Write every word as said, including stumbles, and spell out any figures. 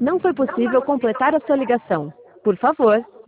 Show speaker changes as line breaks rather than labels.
Não foi possível completar a sua ligação. Por favor,